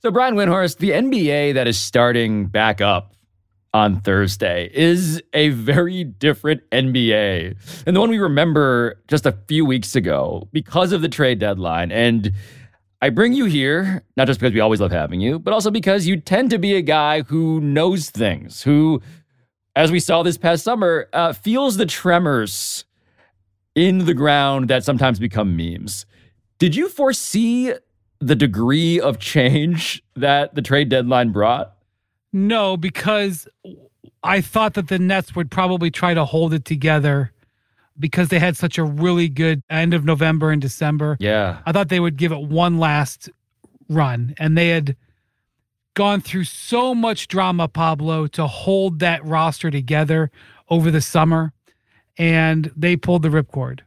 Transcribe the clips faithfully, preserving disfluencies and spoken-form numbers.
So, Brian Windhorst, the N B A that is starting back up on Thursday is a very different N B A than the one we remember just a few weeks ago because of the trade deadline. And I bring you here, not just because we always love having you, but also because you tend to be a guy who knows things, who, as we saw this past summer, uh, feels the tremors in the ground that sometimes become memes. Did you foresee the degree of change that the trade deadline brought? No, because I thought that the Nets would probably try to hold it together because they had such a really good end of November and December. Yeah. I thought they would give it one last run. And they had gone through so much drama, Pablo, to hold that roster together over the summer. And they pulled the ripcord.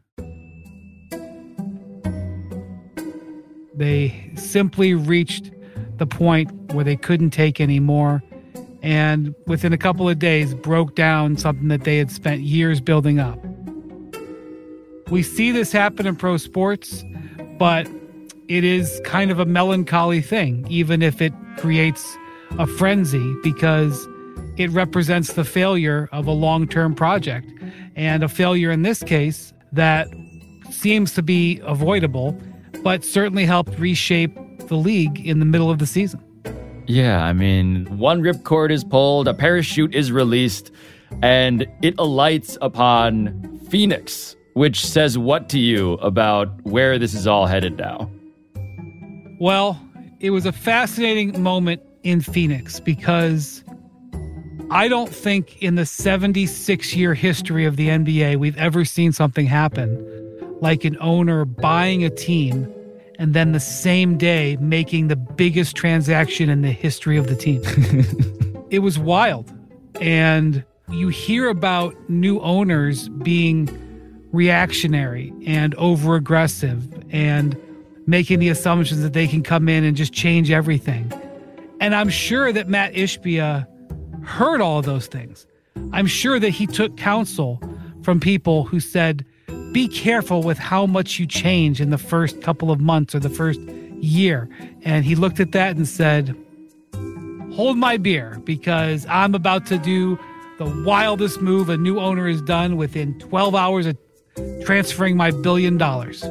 They simply reached the point where they couldn't take any more. And within a couple of days, broke down something that they had spent years building up. We see this happen in pro sports, but it is kind of a melancholy thing, even if it creates a frenzy, because it represents the failure of a long-term project, and a failure in this case that seems to be avoidable, but certainly helped reshape the league in the middle of the season. Yeah, I mean, one ripcord is pulled, a parachute is released, and it alights upon Phoenix, which says what to you about where this is all headed now? Well, it was a fascinating moment in Phoenix because I don't think in the seventy-six-year history of the N B A we've ever seen something happen like an owner buying a team and then the same day making the biggest transaction in the history of the team. It was wild. And you hear about new owners being reactionary and over-aggressive and making the assumptions that they can come in and just change everything. And I'm sure that Matt Ishbia heard all of those things. I'm sure that he took counsel from people who said, be careful with how much you change in the first couple of months or the first year. And he looked at that and said, hold my beer, because I'm about to do the wildest move a new owner has done within twelve hours of transferring my billion dollars.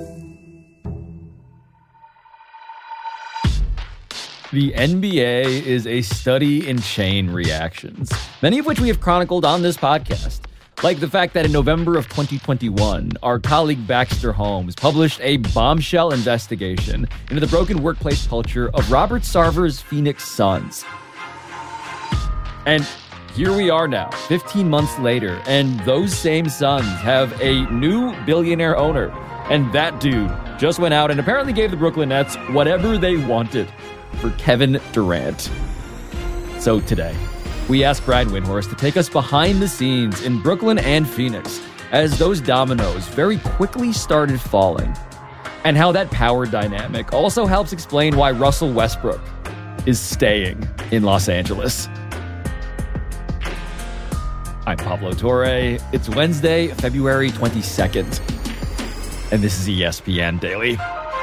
The N B A is a study in chain reactions, many of which we have chronicled on this podcast. Like the fact that in November of twenty twenty-one, our colleague Baxter Holmes published a bombshell investigation into the broken workplace culture of Robert Sarver's Phoenix Suns. And here we are now, fifteen months later, and those same Suns have a new billionaire owner. And that dude just went out and apparently gave the Brooklyn Nets whatever they wanted for Kevin Durant. So today, we asked Brian Windhorst to take us behind the scenes in Brooklyn and Phoenix as those dominoes very quickly started falling, and how that power dynamic also helps explain why Russell Westbrook is staying in Los Angeles. I'm Pablo Torre. It's Wednesday, February twenty-second, and this is E S P N Daily.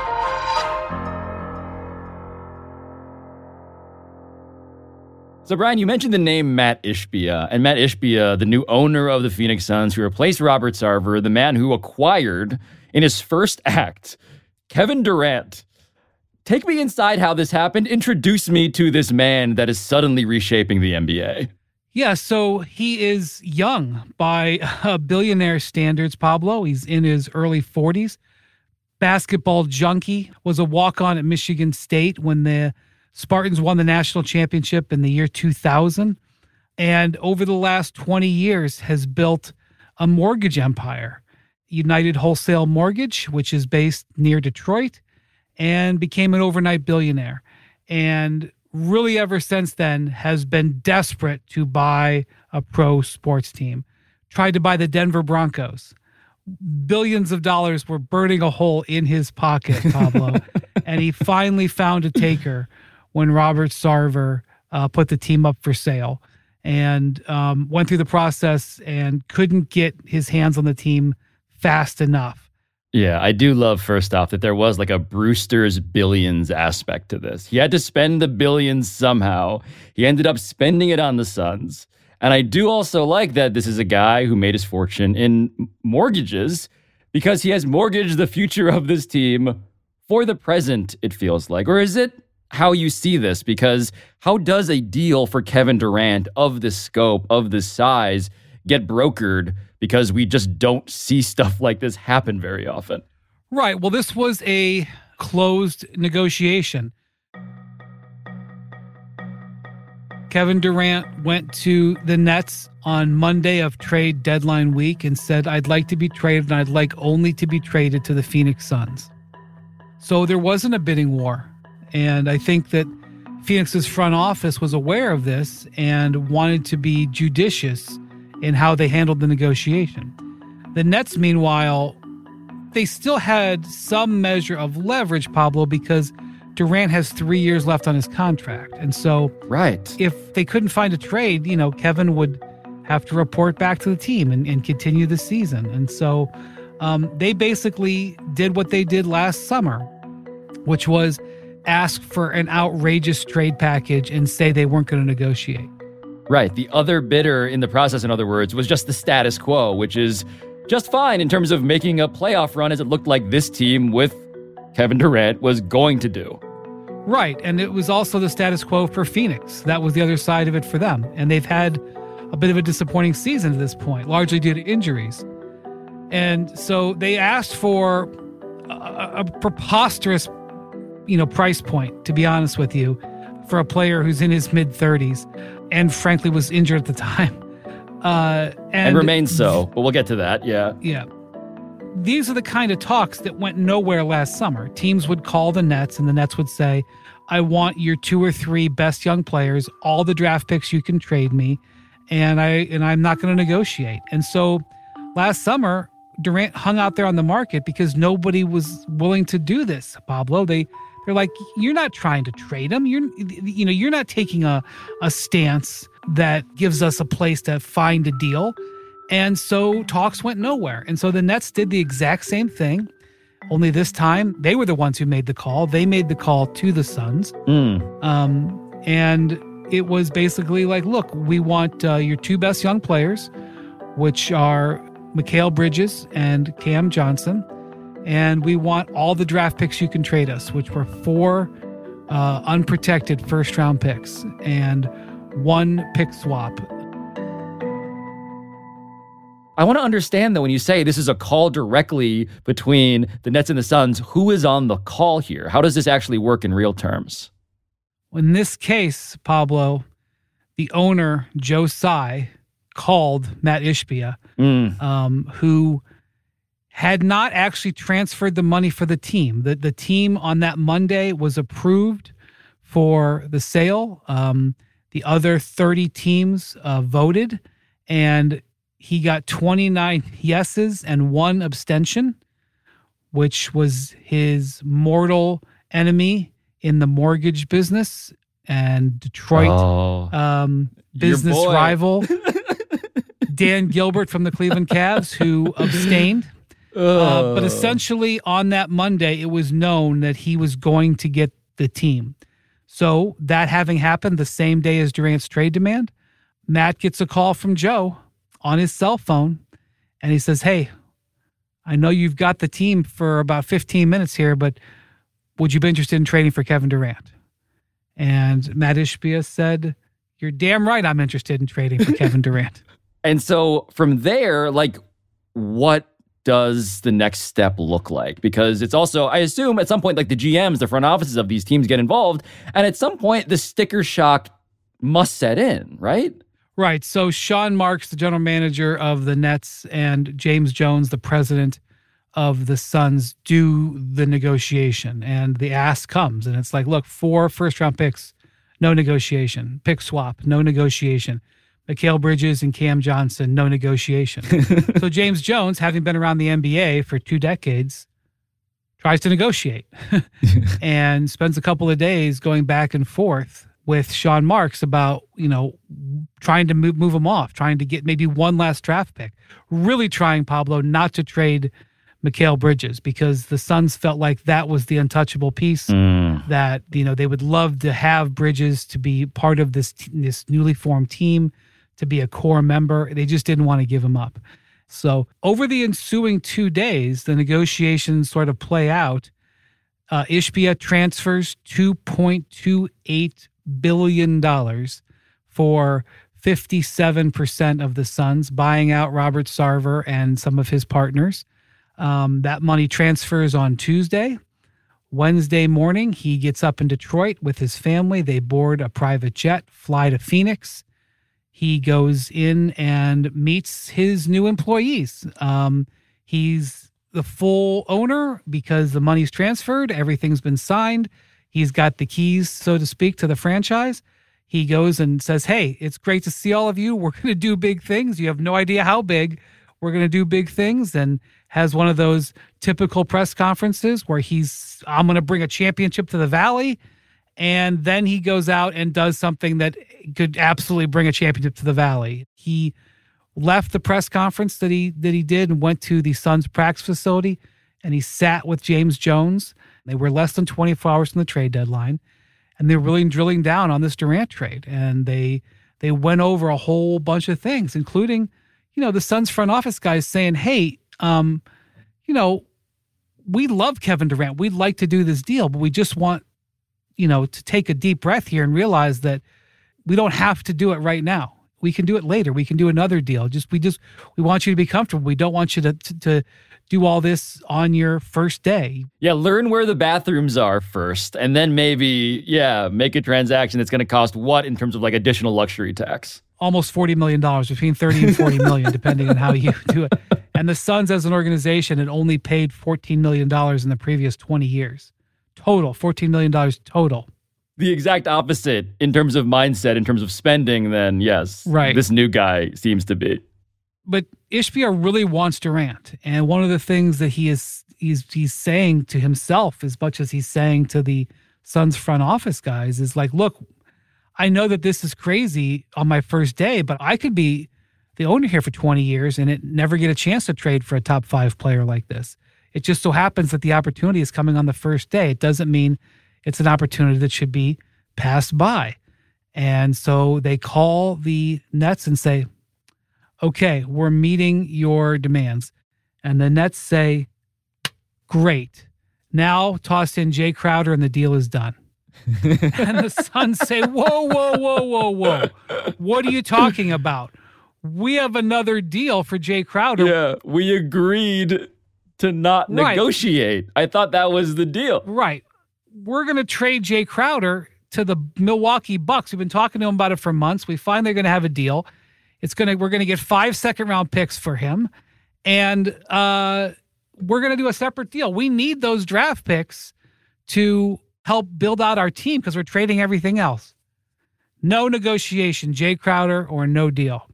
So, Brian, you mentioned the name Matt Ishbia, and Matt Ishbia, the new owner of the Phoenix Suns, who replaced Robert Sarver, the man who acquired, in his first act, Kevin Durant. Take me inside how this happened. Introduce me to this man that is suddenly reshaping the N B A. Yeah, so he is young by uh, billionaire standards, Pablo. He's in his early forties. Basketball junkie, was a walk-on at Michigan State when the Spartans won the national championship in the year two thousand, and over the last twenty years has built a mortgage empire. United Wholesale Mortgage, which is based near Detroit, and became an overnight billionaire. And really ever since then has been desperate to buy a pro sports team. Tried to buy the Denver Broncos. Billions of dollars were burning a hole in his pocket, Pablo, and he finally found a taker when Robert Sarver uh, put the team up for sale, and um, went through the process and couldn't get his hands on the team fast enough. Yeah, I do love, first off, that there was like a Brewster's Billions aspect to this. He had to spend the billions somehow. He ended up spending it on the Suns. And I do also like that this is a guy who made his fortune in mortgages because he has mortgaged the future of this team for the present, it feels like. Or is it how you see this? Because how does a deal for Kevin Durant of this scope, of this size, get brokered? Because we just don't see stuff like this happen very often. Right. Well, this was a closed negotiation. Kevin Durant went to the Nets on Monday of trade deadline week and said, I'd like to be traded, and I'd like only to be traded to the Phoenix Suns. So there wasn't a bidding war. And I think that Phoenix's front office was aware of this and wanted to be judicious in how they handled the negotiation. The Nets, meanwhile, they still had some measure of leverage, Pablo, because Durant has three years left on his contract. And so right. if they couldn't find a trade, you know, Kevin would have to report back to the team and, and continue the season. And so um, they basically did what they did last summer, which was ask for an outrageous trade package and say they weren't going to negotiate. Right. The other bidder in the process, in other words, was just the status quo, which is just fine in terms of making a playoff run, as it looked like this team with Kevin Durant was going to do. Right. And it was also the status quo for Phoenix. That was the other side of it for them. And they've had a bit of a disappointing season at this point, largely due to injuries. And so they asked for a, a preposterous, you know, price point, to be honest with you, for a player who's in his mid-thirties and frankly was injured at the time. Uh, and, and remains so, but we'll get to that, yeah. Yeah. These are the kind of talks that went nowhere last summer. Teams would call the Nets, and the Nets would say, I want your two or three best young players, all the draft picks you can trade me, and, I, and I'm not going to negotiate. And so last summer, Durant hung out there on the market because nobody was willing to do this, Pablo. They... They're like, you're not trying to trade him. You're, you know, you're not taking a, a stance that gives us a place to find a deal. And so talks went nowhere. And so the Nets did the exact same thing, only this time they were the ones who made the call. They made the call to the Suns. Mm. Um, and it was basically like, look, we want uh, your two best young players, which are Mikal Bridges and Cam Johnson. And we want all the draft picks you can trade us, which were four uh, unprotected first-round picks and one pick swap. I want to understand, though, when you say this is a call directly between the Nets and the Suns, who is on the call here? How does this actually work in real terms? In this case, Pablo, the owner, Joe Tsai, called Matt Ishbia, mm. um, who had not actually transferred the money for the team. The, the team on that Monday was approved for the sale. Um, the other thirty teams uh, voted, and he got twenty-nine yeses and one abstention, which was his mortal enemy in the mortgage business and Detroit oh, um, business rival, Dan Gilbert from the Cleveland Cavs, who abstained. Uh, but essentially on that Monday, it was known that he was going to get the team. So that having happened the same day as Durant's trade demand, Matt gets a call from Joe on his cell phone, and he says, hey, I know you've got the team for about fifteen minutes here, but would you be interested in trading for Kevin Durant? And Matt Ishbia said, you're damn right I'm interested in trading for Kevin Durant. And so from there, like, what does the next step look like? Because it's also, I assume at some point, like the G Ms, the front offices of these teams get involved. And at some point, the sticker shock must set in, right? Right. So Sean Marks, the general manager of the Nets, and James Jones, the president of the Suns, do the negotiation. And the ask comes. And it's like, look, four first-round picks, no negotiation. Pick swap, no negotiation. Mikal Bridges and Cam Johnson, no negotiation. So James Jones, having been around the N B A for two decades, tries to negotiate and spends a couple of days going back and forth with Sean Marks about, you know, trying to move, move him off, trying to get maybe one last draft pick, really trying, Pablo, not to trade Mikal Bridges, because the Suns felt like that was the untouchable piece, mm. that, you know, they would love to have Bridges to be part of this, this newly formed team, to be a core member. They just didn't want to give him up. So over the ensuing two days, the negotiations sort of play out. Uh, Ishbia transfers two point two eight billion dollars for fifty-seven percent of the Suns, buying out Robert Sarver and some of his partners. Um, that money transfers on Tuesday. Wednesday morning, he gets up in Detroit with his family. They board a private jet, fly to Phoenix. He goes in and meets his new employees. Um, he's the full owner because the money's transferred. Everything's been signed. He's got the keys, so to speak, to the franchise. He goes and says, hey, it's great to see all of you. We're going to do big things. You have no idea how big. We're going to do big things. And has one of those typical press conferences where he's, I'm going to bring a championship to the Valley. And then he goes out and does something that could absolutely bring a championship to the Valley. He left the press conference that he that he did and went to the Suns practice facility, and he sat with James Jones. They were less than twenty-four hours from the trade deadline, and they're really drilling down on this Durant trade. And they they went over a whole bunch of things, including, you know, the Suns front office guys saying, hey, um, you know, we love Kevin Durant. We'd like to do this deal, but we just want, you know, to take a deep breath here and realize that we don't have to do it right now. We can do it later. We can do another deal. Just we just we want you to be comfortable. We don't want you to to, to do all this on your first day. Yeah, learn where the bathrooms are first, and then maybe, yeah, make a transaction that's going to cost what in terms of like additional luxury tax? Almost forty million dollars, between thirty and forty million, depending on how you do it. And the Suns as an organization had only paid fourteen million dollars in the previous twenty years. Total, fourteen million dollars total. The exact opposite in terms of mindset, in terms of spending, then yes, right. This new guy seems to be. But Ishbia really wants Durant. And one of the things that he is he's he's saying to himself, as much as he's saying to the Suns front office guys, is like, look, I know that this is crazy on my first day, but I could be the owner here for twenty years and it never get a chance to trade for a top five player like this. It just so happens that the opportunity is coming on the first day. It doesn't mean it's an opportunity that should be passed by. And so they call the Nets and say, okay, we're meeting your demands. And the Nets say, great. Now toss in Jay Crowder and the deal is done. And the Suns say, whoa, whoa, whoa, whoa, whoa. What are you talking about? We have another deal for Jay Crowder. Yeah, we agreed to not right. negotiate. I thought that was the deal. Right. We're going to trade Jay Crowder to the Milwaukee Bucks. We've been talking to him about it for months. We find they're going to have a deal. It's going to, we're going to get five second round picks for him. And uh, we're going to do a separate deal. We need those draft picks to help build out our team because we're trading everything else. No negotiation, Jay Crowder or no deal.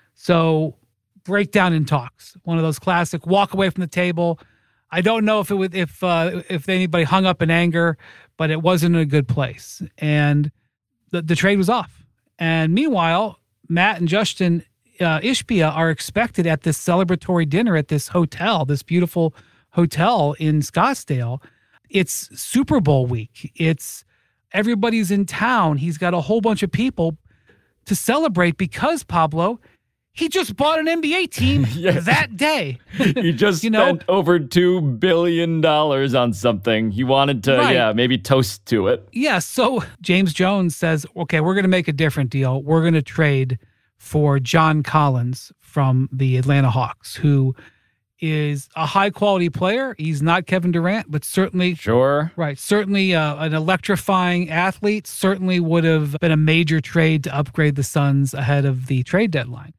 So breakdown in talks. One of those classic walk away from the table. I don't know if it would, if uh, if anybody hung up in anger, but it wasn't in a good place. And the, the trade was off. And meanwhile, Matt and Justin uh, Ishbia are expected at this celebratory dinner at this hotel, this beautiful hotel in Scottsdale. It's Super Bowl week. It's everybody's in town. He's got a whole bunch of people to celebrate because, Pablo, he just bought an N B A team yes. that day. He just you spent know? over two billion dollars on something. He wanted to, right. yeah, maybe toast to it. Yeah, so James Jones says, okay, we're going to make a different deal. We're going to trade for John Collins from the Atlanta Hawks, who is a high-quality player. He's not Kevin Durant, but certainly... Sure. Right, certainly uh, an electrifying athlete. Certainly would have been a major trade to upgrade the Suns ahead of the trade deadline.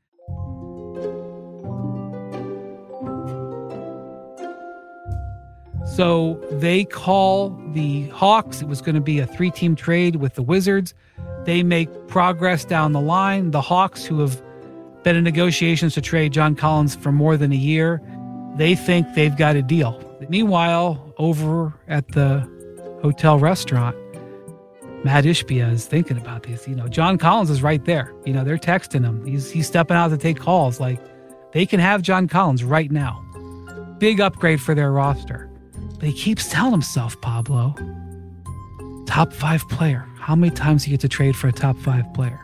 So they call the Hawks. It was going to be a three-team trade with the Wizards. They make progress down the line. The Hawks, who have been in negotiations to trade John Collins for more than a year, they think they've got a deal. Meanwhile, over at the hotel restaurant, Matt Ishbia is thinking about this. You know, John Collins is right there. You know, they're texting him. He's he's stepping out to take calls. Like, they can have John Collins right now. big upgrade for their roster. But he keeps telling himself, Pablo, top five player. How many times do you get to trade for a top five player?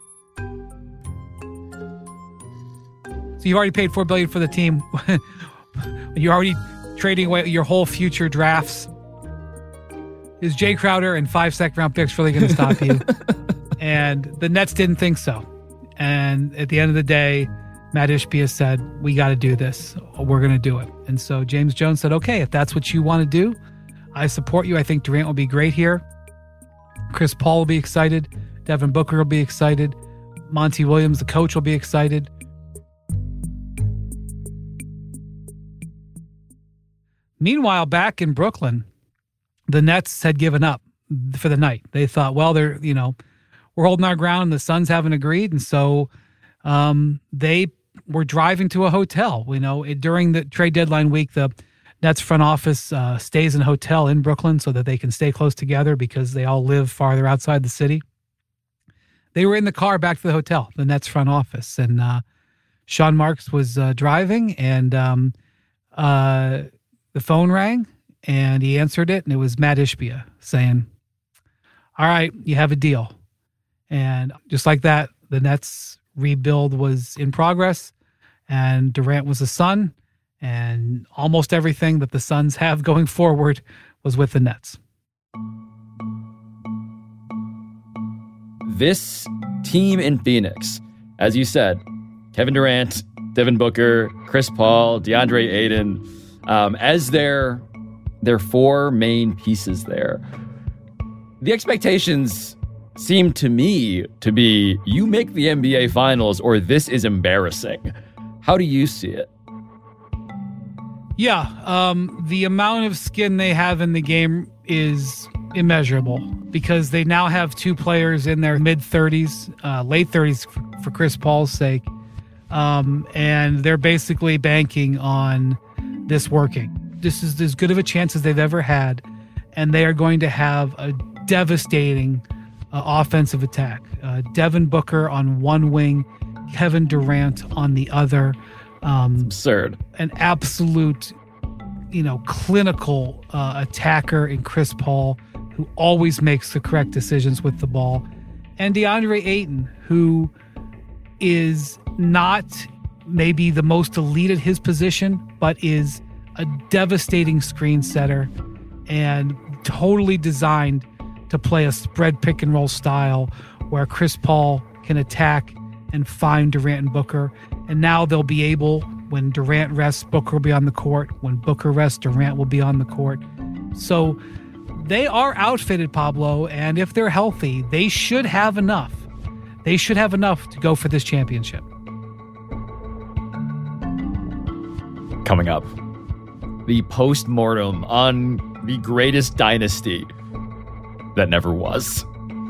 So you've already paid four billion dollars for the team. You're already trading away your whole future drafts. Is Jay Crowder and five second round picks really going to stop you? And the Nets didn't think so. And at the end of the day, Matt Ishbia said, we got to do this. We're going to do it. And so James Jones said, okay, if that's what you want to do, I support you. I think Durant will be great here. Chris Paul will be excited. Devin Booker will be excited. Monty Williams, the coach, will be excited. Meanwhile, back in Brooklyn, the Nets had given up for the night. They thought, well, they're, you know, we're holding our ground and the Suns haven't agreed. And so um, they were driving to a hotel. You know, it, during the trade deadline week, the Nets front office uh, stays in a hotel in Brooklyn so that they can stay close together because they all live farther outside the city. They were in the car back to the hotel, the Nets front office. And uh, Sean Marks was uh, driving and um, uh, the phone rang and he answered it. And it was Matt Ishbia saying, all right, you have a deal. And just like that, the Nets rebuild was in progress and Durant was a Sun. And almost everything that the Suns have going forward was with the Nets. This team in Phoenix, as you said, Kevin Durant, Devin Booker, Chris Paul, DeAndre Ayton, um, as their, their four main pieces there. The expectations seem to me to be, you make the N B A Finals or this is embarrassing. How do you see it? Yeah, um, the amount of skin they have in the game is immeasurable because they now have two players in their mid-thirties, uh, late thirties for, for Chris Paul's sake, um, and they're basically banking on this working. This is as good of a chance as they've ever had, and they are going to have a devastating uh, offensive attack. Uh, Devin Booker on one wing, Kevin Durant on the other. Um, absurd. An absolute, you know, clinical uh, attacker in Chris Paul, who always makes the correct decisions with the ball. And DeAndre Ayton, who is not maybe the most elite at his position, but is a devastating screen setter and totally designed to play a spread pick and roll style where Chris Paul can attack and find Durant and Booker. And now they'll be able, when Durant rests, Booker will be on the court. When Booker rests, Durant will be on the court. So they are outfitted, Pablo, and if they're healthy, they should have enough. They should have enough to go for this championship. Coming up, the post-mortem on the greatest dynasty that never was.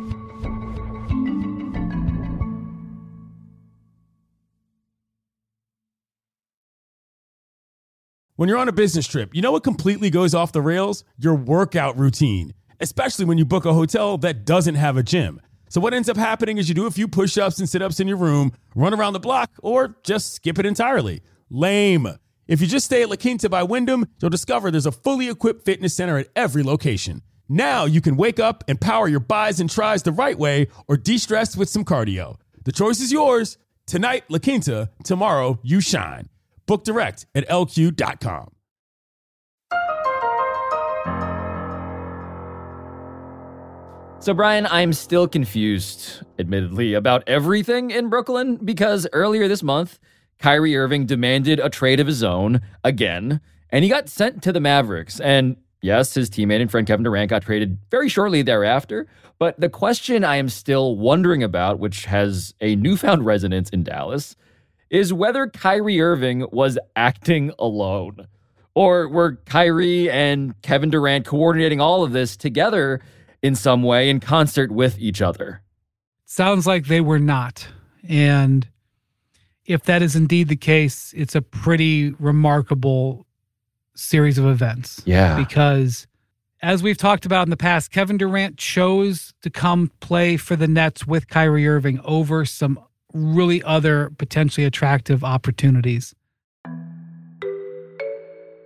When you're on a business trip, you know what completely goes off the rails? Your workout routine, especially when you book a hotel that doesn't have a gym. So what ends up happening is you do a few push-ups and sit-ups in your room, run around the block, or just skip it entirely. Lame. If you just stay at La Quinta by Wyndham, you'll discover there's a fully equipped fitness center at every location. Now you can wake up and power your buys and tries the right way or de-stress with some cardio. The choice is yours. Tonight, La Quinta. Tomorrow, you shine. Book direct at L Q dot com. So, Brian, I'm still confused, admittedly, about everything in Brooklyn because earlier this month, Kyrie Irving demanded a trade of his own again, and he got sent to the Mavericks. And yes, his teammate and friend Kevin Durant got traded very shortly thereafter. But the question I am still wondering about, which has a newfound resonance in Dallas, is whether Kyrie Irving was acting alone. Or were Kyrie and Kevin Durant coordinating all of this together in some way in concert with each other? Sounds like they were not. And if that is indeed the case, it's a pretty remarkable series of events. Yeah. Because as we've talked about in the past, Kevin Durant chose to come play for the Nets with Kyrie Irving over some really other potentially attractive opportunities.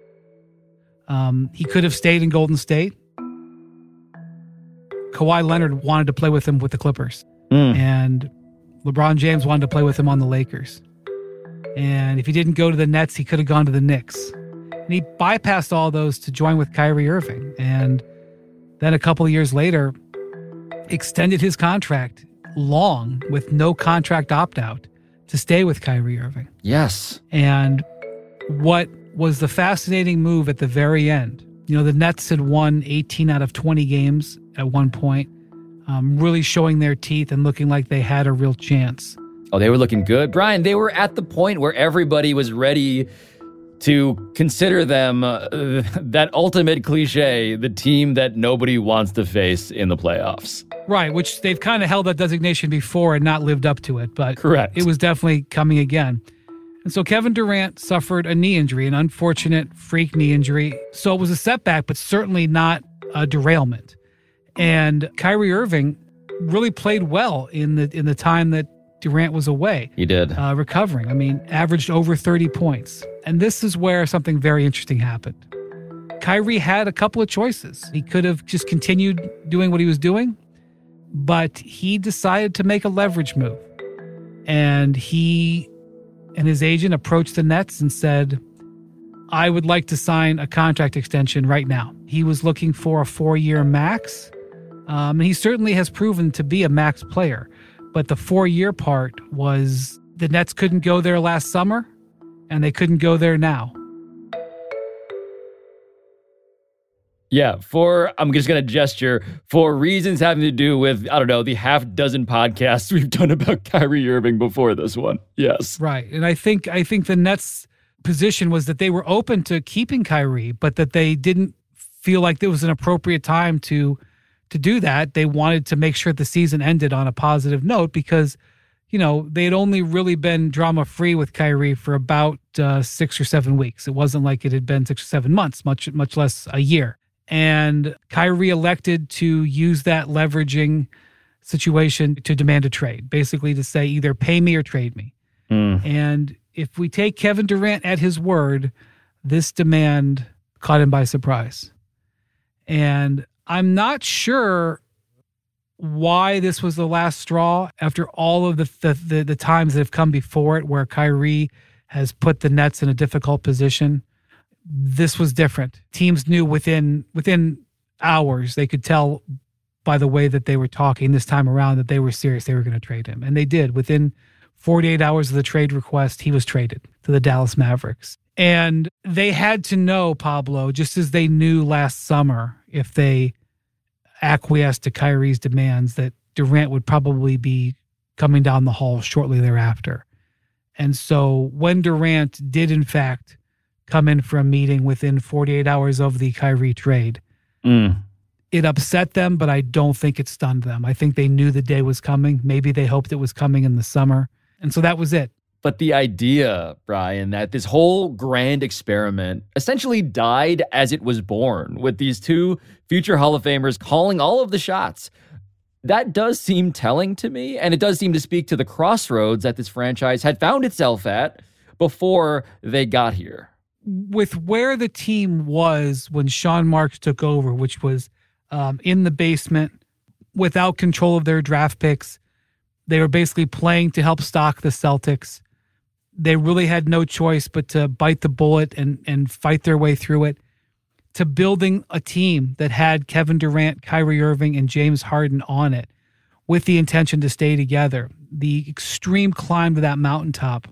Um, he could have stayed in Golden State. Kawhi Leonard wanted to play with him with the Clippers. Mm. And LeBron James wanted to play with him on the Lakers. And if he didn't go to the Nets, he could have gone to the Knicks. And he bypassed all those to join with Kyrie Irving. And then a couple of years later, extended his contract long with no contract opt-out to stay with Kyrie Irving. Yes. And what was the fascinating move at the very end, you know, the Nets had won eighteen out of twenty games at one point, um, really showing their teeth and looking like they had a real chance. Oh, they were looking good. Brian, they were at the point where everybody was ready to consider them uh, that ultimate cliche, the team that nobody wants to face in the playoffs. Right, which they've kind of held that designation before and not lived up to it, but correct. It was definitely coming again. And so Kevin Durant suffered a knee injury, an unfortunate freak knee injury. So it was a setback, but certainly not a derailment. And Kyrie Irving really played well in the in the time that Durant was away. He did. Uh, recovering. I mean, averaged over thirty points. And this is where something very interesting happened. Kyrie had a couple of choices. He could have just continued doing what he was doing, but he decided to make a leverage move. And he and his agent approached the Nets and said, I would like to sign a contract extension right now. He was looking for a four-year max. Um, and he certainly has proven to be a max player. But the four-year part was the Nets couldn't go there last summer, and they couldn't go there now. Yeah, for, I'm just going to gesture, for reasons having to do with, I don't know, the half dozen podcasts we've done about Kyrie Irving before this one. Yes. Right. And I think I think the Nets' position was that they were open to keeping Kyrie, but that they didn't feel like there was an appropriate time to to do that. They wanted to make sure the season ended on a positive note because, you know, they had only really been drama-free with Kyrie for about uh, six or seven weeks. It wasn't like it had been six or seven months, much much less a year. And Kyrie elected to use that leveraging situation to demand a trade, basically to say either pay me or trade me. Mm. And if we take Kevin Durant at his word, this demand caught him by surprise. And I'm not sure why this was the last straw after all of the, the the the times that have come before it where Kyrie has put the Nets in a difficult position. This was different. Teams knew within within hours, they could tell by the way that they were talking this time around that they were serious. They were going to trade him. And they did. Within forty-eight hours of the trade request, he was traded to the Dallas Mavericks. And they had to know, Pablo, just as they knew last summer, if they acquiesced to Kyrie's demands, that Durant would probably be coming down the hall shortly thereafter. And so when Durant did, in fact, come in for a meeting within forty-eight hours of the Kyrie trade, mm. it upset them, but I don't think it stunned them. I think they knew the day was coming. Maybe they hoped it was coming in the summer. And so that was it. But the idea, Brian, that this whole grand experiment essentially died as it was born, with these two future Hall of Famers calling all of the shots, that does seem telling to me, and it does seem to speak to the crossroads that this franchise had found itself at before they got here. With where the team was when Sean Marks took over, which was um, in the basement, without control of their draft picks, they were basically playing to help stock the Celtics. They really had no choice but to bite the bullet and, and fight their way through it, to building a team that had Kevin Durant, Kyrie Irving, and James Harden on it with the intention to stay together. The extreme climb to that mountaintop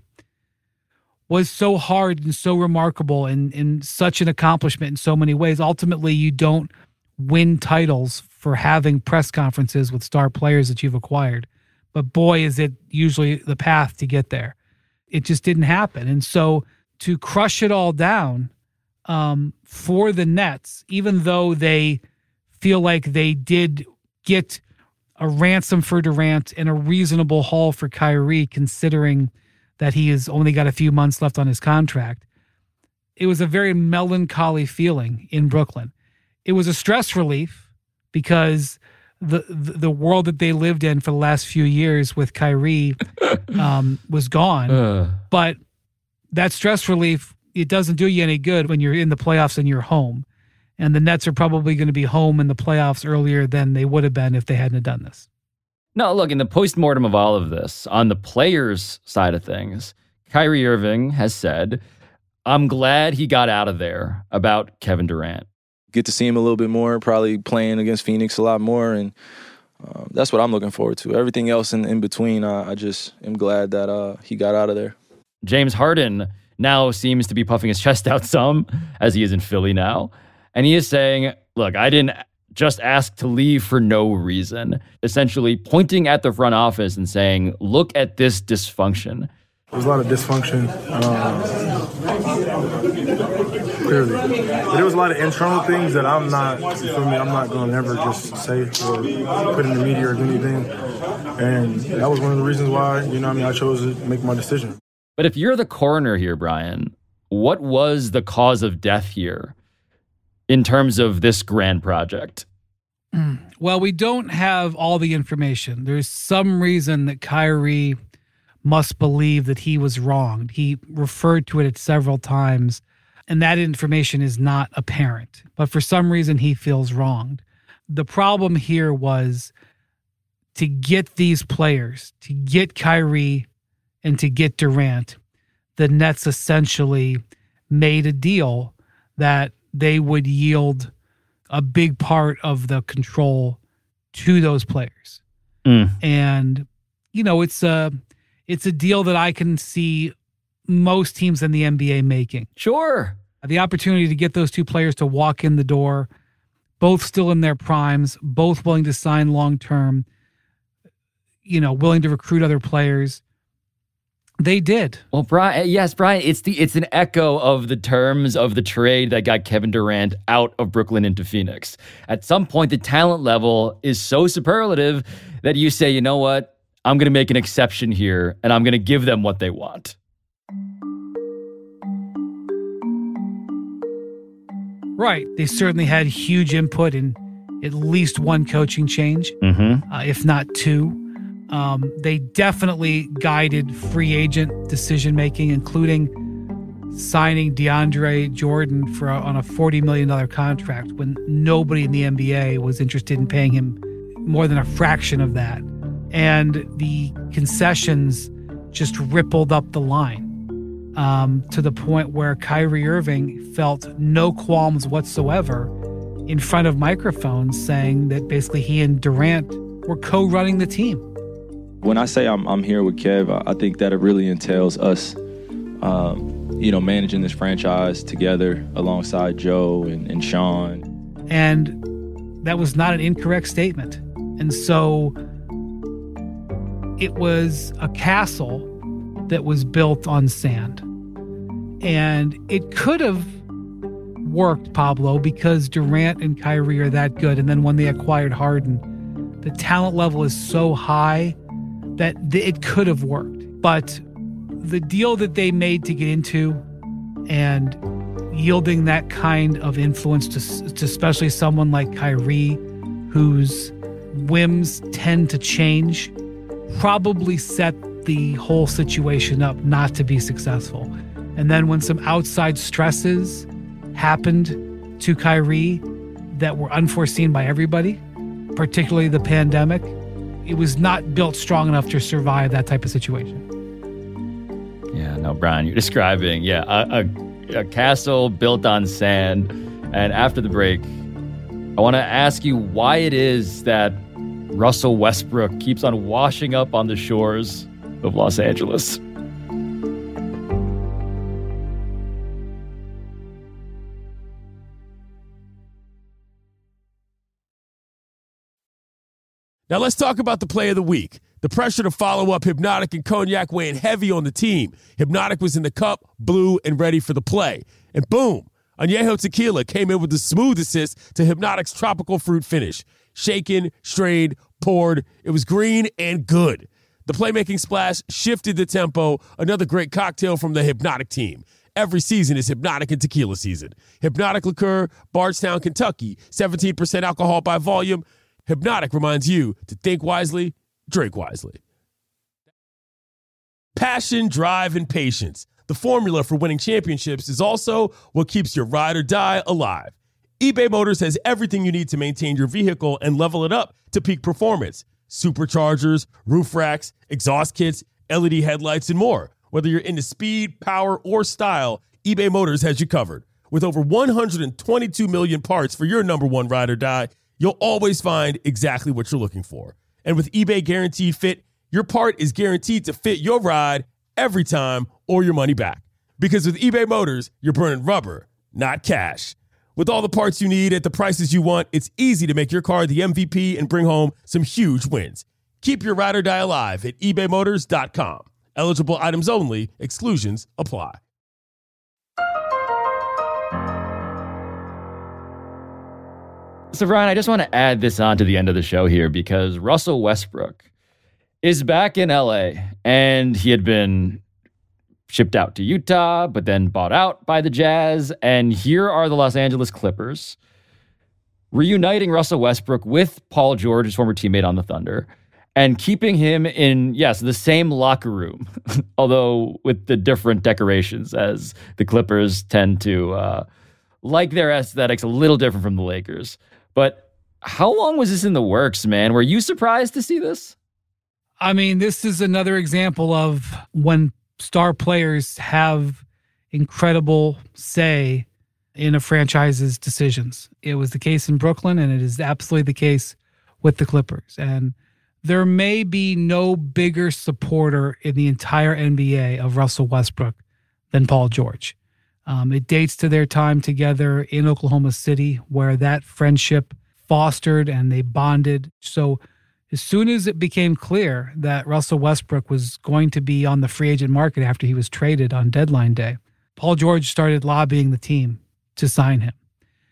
was so hard and so remarkable and, and such an accomplishment in so many ways. Ultimately, you don't win titles for having press conferences with star players that you've acquired. But boy, is it usually the path to get there. It just didn't happen. And so to crush it all down um, for the Nets, even though they feel like they did get a ransom for Durant and a reasonable haul for Kyrie, considering that he has only got a few months left on his contract, it was a very melancholy feeling in Brooklyn. It was a stress relief because the the, the world that they lived in for the last few years with Kyrie um, was gone. Uh. But that stress relief, it doesn't do you any good when you're in the playoffs and you're home. And the Nets are probably going to be home in the playoffs earlier than they would have been if they hadn't done this. No, look, in the postmortem of all of this, on the players' side of things, Kyrie Irving has said, I'm glad he got out of there about Kevin Durant. Get to see him a little bit more, probably playing against Phoenix a lot more, and uh, that's what I'm looking forward to. Everything else in, in between, uh, I just am glad that uh, he got out of there. James Harden now seems to be puffing his chest out some, as he is in Philly now. And he is saying, look, I didn't just ask to leave for no reason, essentially pointing at the front office and saying, look at this dysfunction. There's a lot of dysfunction, um, clearly. But there was a lot of internal things that I'm not, you feel me, I'm not going to never just say or put in the media or do anything. And that was one of the reasons why, you know what I mean, I chose to make my decision. But if you're the coroner here, Brian, what was the cause of death here in terms of this grand project? Well, we don't have all the information. There's some reason that Kyrie must believe that he was wronged. He referred to it several times, and that information is not apparent. But for some reason, he feels wronged. The problem here was to get these players, to get Kyrie and to get Durant, the Nets essentially made a deal that they would yield a big part of the control to those players. Mm. And, you know, it's a, it's a deal that I can see most teams in the N B A making. Sure. The opportunity to get those two players to walk in the door, both still in their primes, both willing to sign long-term, you know, willing to recruit other players. They did. Well, Brian, yes, Brian, it's the it's an echo of the terms of the trade that got Kevin Durant out of Brooklyn into Phoenix. At some point, the talent level is so superlative that you say, you know what, I'm going to make an exception here, and I'm going to give them what they want. Right. They certainly had huge input in at least one coaching change, mm-hmm. uh, if not two. Um, they definitely guided free agent decision-making, including signing DeAndre Jordan for a, on a forty million dollars contract when nobody in the N B A was interested in paying him more than a fraction of that. And the concessions just rippled up the line um, to the point where Kyrie Irving felt no qualms whatsoever in front of microphones saying that basically he and Durant were co-running the team. When I say I'm I'm here with Kev, I think that it really entails us, um, you know, managing this franchise together alongside Joe and, and Sean. And that was not an incorrect statement. And so it was a castle that was built on sand. And it could have worked, Pablo, because Durant and Kyrie are that good. And then when they acquired Harden, the talent level is so high that it could have worked. But the deal that they made to get into and yielding that kind of influence to, to especially someone like Kyrie, whose whims tend to change, probably set the whole situation up not to be successful. And then when some outside stresses happened to Kyrie that were unforeseen by everybody, particularly the pandemic, it was not built strong enough to survive that type of situation. Yeah, no, Brian, you're describing, yeah, a, a, a castle built on sand. And after the break, I want to ask you why it is that Russell Westbrook keeps on washing up on the shores of Los Angeles. Now let's talk about the play of the week. The pressure to follow up Hypnotic and Cognac weighing heavy on the team. Hypnotic was in the cup, blue, and ready for the play. And boom, Añejo Tequila came in with the smooth assist to Hypnotic's tropical fruit finish. Shaken, strained, poured. It was green and good. The playmaking splash shifted the tempo. Another great cocktail from the Hypnotic team. Every season is Hypnotic and Tequila season. Hypnotic Liqueur, Bardstown, Kentucky. seventeen percent alcohol by volume. Hypnotic reminds you to think wisely, drink wisely. Passion, drive, and patience. The formula for winning championships is also what keeps your ride or die alive. eBay Motors has everything you need to maintain your vehicle and level it up to peak performance. Superchargers, roof racks, exhaust kits, L E D headlights, and more. Whether you're into speed, power, or style, eBay Motors has you covered. With over one hundred twenty-two million parts for your number one ride or die, you'll always find exactly what you're looking for. And with eBay Guaranteed Fit, your part is guaranteed to fit your ride every time or your money back. Because with eBay Motors, you're burning rubber, not cash. With all the parts you need at the prices you want, it's easy to make your car the M V P and bring home some huge wins. Keep your ride or die alive at ebay motors dot com. Eligible items only. Exclusions apply. So, Ryan, I just want to add this on to the end of the show here because Russell Westbrook is back in L A, and he had been shipped out to Utah, but then bought out by the Jazz. And here are the Los Angeles Clippers reuniting Russell Westbrook with Paul George, his former teammate on the Thunder, and keeping him in, yes, the same locker room, although with the different decorations, as the Clippers tend to uh, like their aesthetics a little different from the Lakers. But how long was this in the works, man? Were you surprised to see this? I mean, this is another example of when star players have incredible say in a franchise's decisions. It was the case in Brooklyn, and it is absolutely the case with the Clippers. And there may be no bigger supporter in the entire N B A of Russell Westbrook than Paul George. Um, it dates to their time together in Oklahoma City, where that friendship fostered and they bonded. So as soon as it became clear that Russell Westbrook was going to be on the free agent market after he was traded on deadline day, Paul George started lobbying the team to sign him.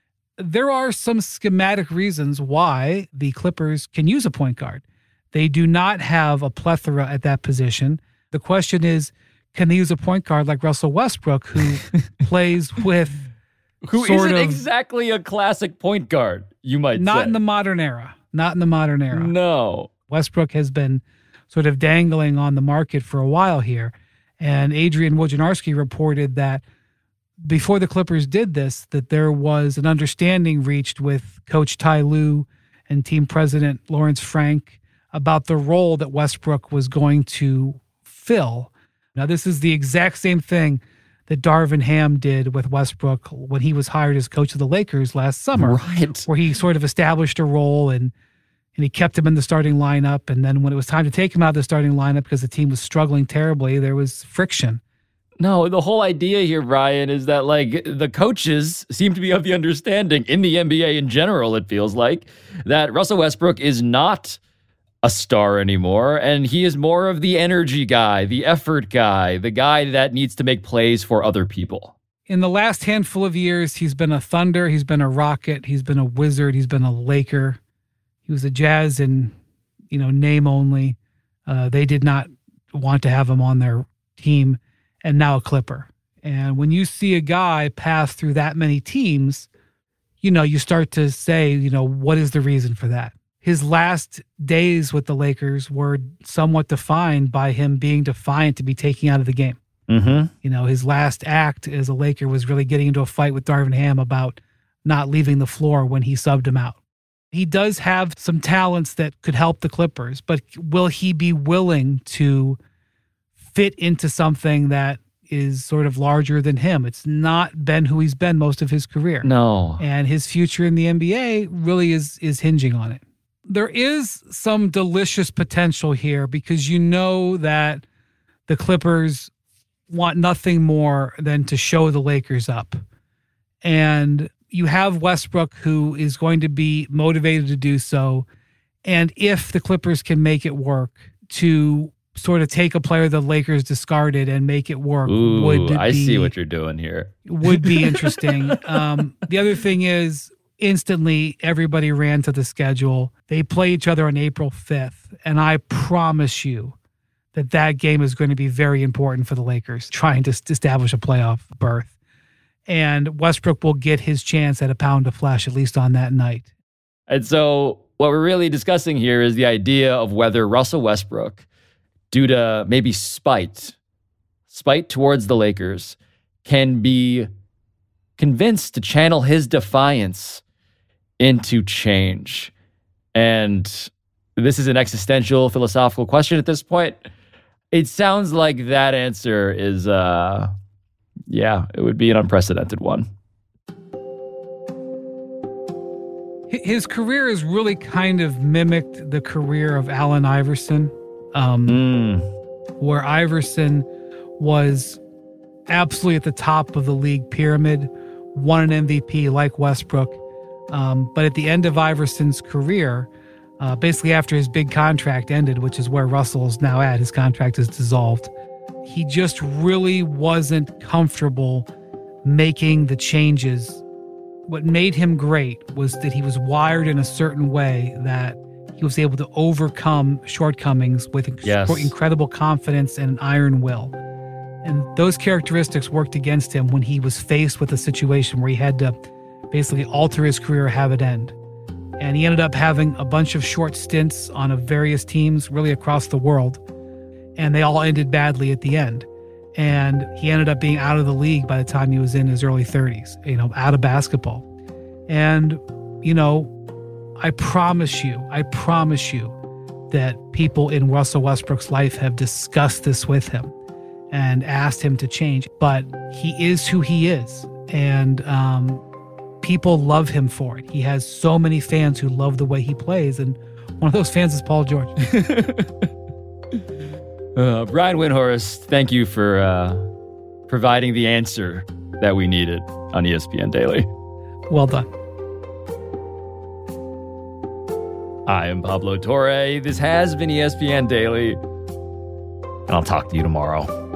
There are some schematic reasons why the Clippers can use a point guard. They do not have a plethora at that position. The question is, can they use a point guard like Russell Westbrook, who plays with Who sort isn't of, exactly a classic point guard, you might not say. in the modern era. Not in the modern era. No. Westbrook has been sort of dangling on the market for a while here. And Adrian Wojnarowski reported that before the Clippers did this, that there was an understanding reached with Coach Ty Lue and team president Lawrence Frank about the role that Westbrook was going to fill. Now, this is the exact same thing that Darvin Ham did with Westbrook when he was hired as coach of the Lakers last summer, right? Where he sort of established a role and and he kept him in the starting lineup. And then when it was time to take him out of the starting lineup because the team was struggling terribly, there was friction. No, the whole idea here, Brian, is that like the coaches seem to be of the understanding in the N B A in general, it feels like, that Russell Westbrook is not a star anymore, and he is more of the energy guy, the effort guy, the guy that needs to make plays for other people. In the last handful of years, he's been a Thunder, he's been a Rocket, he's been a Wizard, he's been a Laker. He was a Jazz in, you know, name only. Uh, they did not want to have him on their team, and now a Clipper. And when you see a guy pass through that many teams, you know, you start to say, you know, what is the reason for that? His last days with the Lakers were somewhat defined by him being defiant to be taken out of the game. Mm-hmm. You know, his last act as a Laker was really getting into a fight with Darvin Ham about not leaving the floor when he subbed him out. He does have some talents that could help the Clippers, but will he be willing to fit into something that is sort of larger than him? It's not been who he's been most of his career. No. And his future in the N B A really is is hinging on it. There is some delicious potential here because you know that the Clippers want nothing more than to show the Lakers up. And you have Westbrook, who is going to be motivated to do so. And if the Clippers can make it work to sort of take a player the Lakers discarded and make it work, Ooh, would I be, see what you're doing here. Would be interesting. um, the other thing is, instantly everybody ran to the schedule. They play each other on April fifth. And I promise you that that game is going to be very important for the Lakers, trying to establish a playoff berth. And Westbrook will get his chance at a pound of flesh, at least on that night. And so what we're really discussing here is the idea of whether Russell Westbrook, due to maybe spite, spite towards the Lakers, can be convinced to channel his defiance into change? And this is an existential philosophical question at this point. It sounds like that answer is, uh, yeah, it would be an unprecedented one. His career has really kind of mimicked the career of Allen Iverson, um, mm. where Iverson was absolutely at the top of the league pyramid, won an M V P like Westbrook. Um, but at the end of Iverson's career, uh, basically after his big contract ended, which is where Russell's now at, his contract is dissolved, he just really wasn't comfortable making the changes. What made him great was that he was wired in a certain way that he was able to overcome shortcomings with yes. incredible confidence and an iron will. And those characteristics worked against him when he was faced with a situation where he had to basically alter his career or have it end. And he ended up having a bunch of short stints on a various teams really across the world. And they all ended badly at the end. And he ended up being out of the league by the time he was in his early thirties, you know, out of basketball. And, you know, I promise you, I promise you that people in Russell Westbrook's life have discussed this with him and asked him to change. But he is who he is. And um, people love him for it. He has so many fans who love the way he plays. And one of those fans is Paul George. Uh, Brian Windhorst, thank you for uh, providing the answer that we needed on E S P N Daily. Well done. I am Pablo Torre. This has been E S P N Daily, and I'll talk to you tomorrow.